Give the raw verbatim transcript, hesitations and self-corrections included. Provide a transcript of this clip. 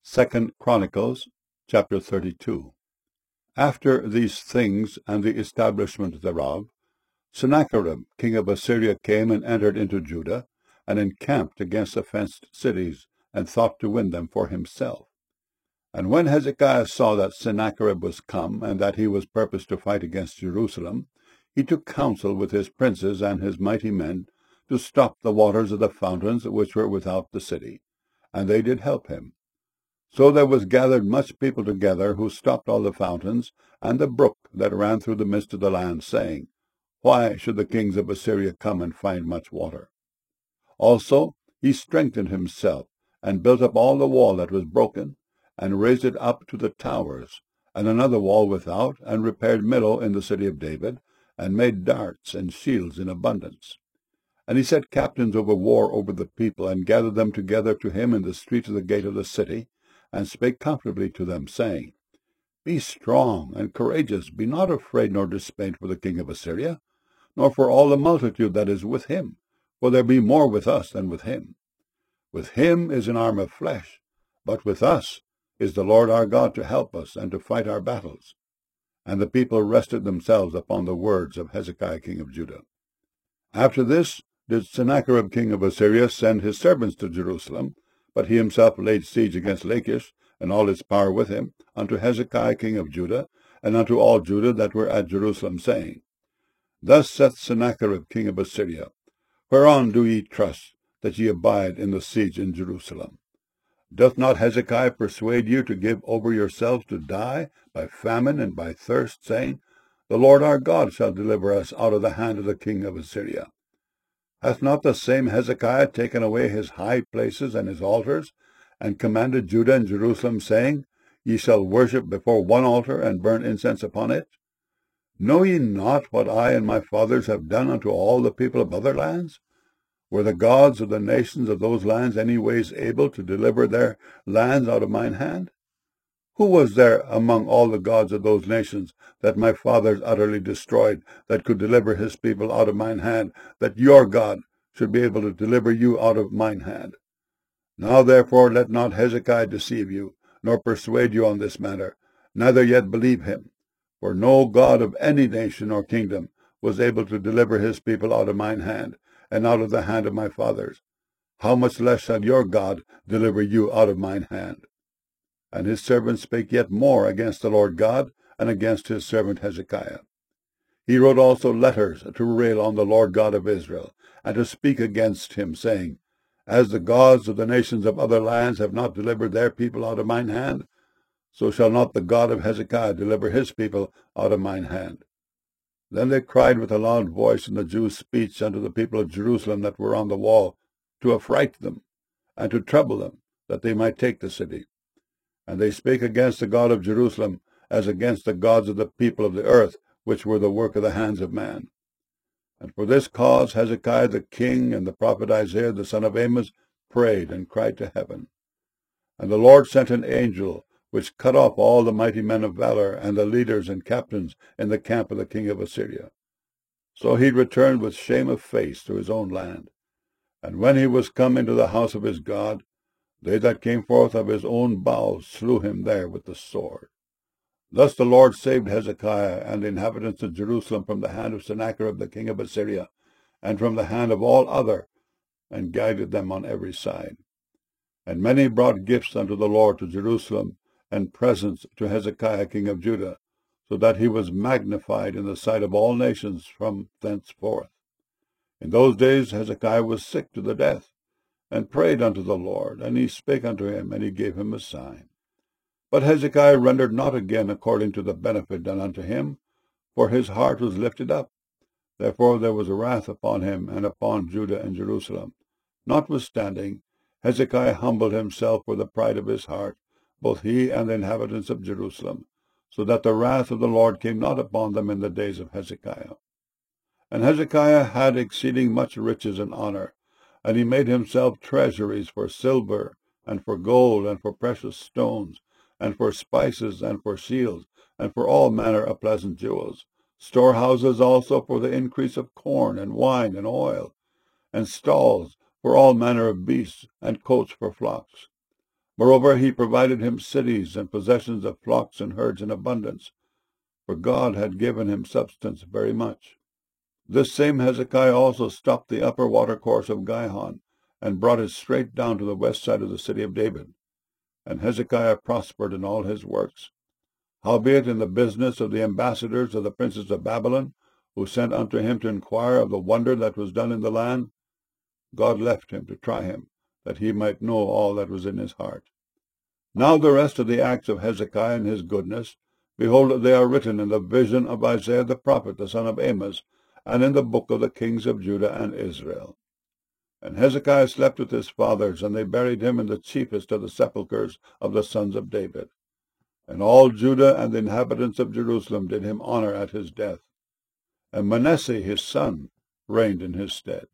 Second Chronicles, chapter thirty-two. After these things and the establishment thereof, Sennacherib king of Assyria came and entered into Judah, and encamped against the fenced cities, and thought to win them for himself. And when Hezekiah saw that Sennacherib was come, and that he was purposed to fight against Jerusalem, he took counsel with his princes and his mighty men to stop the waters of the fountains which were without the city, and they did help him. So there was gathered much people together, who stopped all the fountains, and the brook that ran through the midst of the land, saying, Why should the kings of Assyria come and find much water? Also he strengthened himself, and built up all the wall that was broken, and raised it up to the towers, and another wall without, and repaired Millo in the city of David, and made darts and shields in abundance. And he set captains over war over the people, and gathered them together to him in the street of the gate of the city, and spake comfortably to them, saying, Be strong and courageous, be not afraid nor dismayed for the king of Assyria, nor for all the multitude that is with him, for there be more with us than with him. With him is an arm of flesh, but with us is the Lord our God to help us and to fight our battles. And the people rested themselves upon the words of Hezekiah king of Judah. After this did Sennacherib king of Assyria send his servants to Jerusalem, but he himself laid siege against Lachish, and all its power with him, unto Hezekiah king of Judah, and unto all Judah that were at Jerusalem, saying, Thus saith Sennacherib king of Assyria, Whereon do ye trust, that ye abide in the siege in Jerusalem? Doth not Hezekiah persuade you to give over yourselves to die by famine and by thirst, saying, The Lord our God shall deliver us out of the hand of the king of Assyria? Hath not the same Hezekiah taken away his high places and his altars, and commanded Judah and Jerusalem, saying, Ye shall worship before one altar, and burn incense upon it? Know ye not what I and my fathers have done unto all the people of other lands? Were the gods of the nations of those lands any ways able to deliver their lands out of mine hand? Who was there among all the gods of those nations that my fathers utterly destroyed, that could deliver his people out of mine hand, that your God should be able to deliver you out of mine hand? Now therefore let not Hezekiah deceive you, nor persuade you on this matter, neither yet believe him. For no God of any nation or kingdom was able to deliver his people out of mine hand, and out of the hand of my fathers. How much less shall your God deliver you out of mine hand? And his servant spake yet more against the Lord God, and against his servant Hezekiah. He wrote also letters to rail on the Lord God of Israel, and to speak against him, saying, As the gods of the nations of other lands have not delivered their people out of mine hand, so shall not the God of Hezekiah deliver his people out of mine hand. Then they cried with a loud voice in the Jews' speech unto the people of Jerusalem that were on the wall, to affright them, and to trouble them, that they might take the city. And they spake against the God of Jerusalem, as against the gods of the people of the earth, which were the work of the hands of man. And for this cause Hezekiah the king and the prophet Isaiah the son of Amos prayed and cried to heaven. And the Lord sent an angel, which cut off all the mighty men of valor, and the leaders and captains in the camp of the king of Assyria. So he returned with shame of face to his own land. And when he was come into the house of his God, they that came forth of his own bowels slew him there with the sword. Thus the Lord saved Hezekiah and the inhabitants of Jerusalem from the hand of Sennacherib the king of Assyria, and from the hand of all other, and guided them on every side. And many brought gifts unto the Lord to Jerusalem, and presents to Hezekiah king of Judah, so that he was magnified in the sight of all nations from thenceforth. In those days Hezekiah was sick to the death, and prayed unto the Lord, and he spake unto him, and he gave him a sign. But Hezekiah rendered not again according to the benefit done unto him, for his heart was lifted up. Therefore there was wrath upon him, and upon Judah and Jerusalem. Notwithstanding, Hezekiah humbled himself for the pride of his heart, both he and the inhabitants of Jerusalem, so that the wrath of the Lord came not upon them in the days of Hezekiah. And Hezekiah had exceeding much riches and honor, and he made himself treasuries for silver, and for gold, and for precious stones, and for spices, and for shields, and for all manner of pleasant jewels, storehouses also for the increase of corn, and wine, and oil, and stalls for all manner of beasts, and coats for flocks. Moreover, he provided him cities and possessions of flocks and herds in abundance, for God had given him substance very much. This same Hezekiah also stopped the upper watercourse of Gihon, and brought it straight down to the west side of the city of David. And Hezekiah prospered in all his works. Howbeit in the business of the ambassadors of the princes of Babylon, who sent unto him to inquire of the wonder that was done in the land, God left him to try him, that he might know all that was in his heart. Now the rest of the acts of Hezekiah and his goodness, behold, they are written in the vision of Isaiah the prophet, the son of Amos, and in the book of the kings of Judah and Israel. And Hezekiah slept with his fathers, and they buried him in the chiefest of the sepulchres of the sons of David. And all Judah and the inhabitants of Jerusalem did him honor at his death. And Manasseh his son reigned in his stead.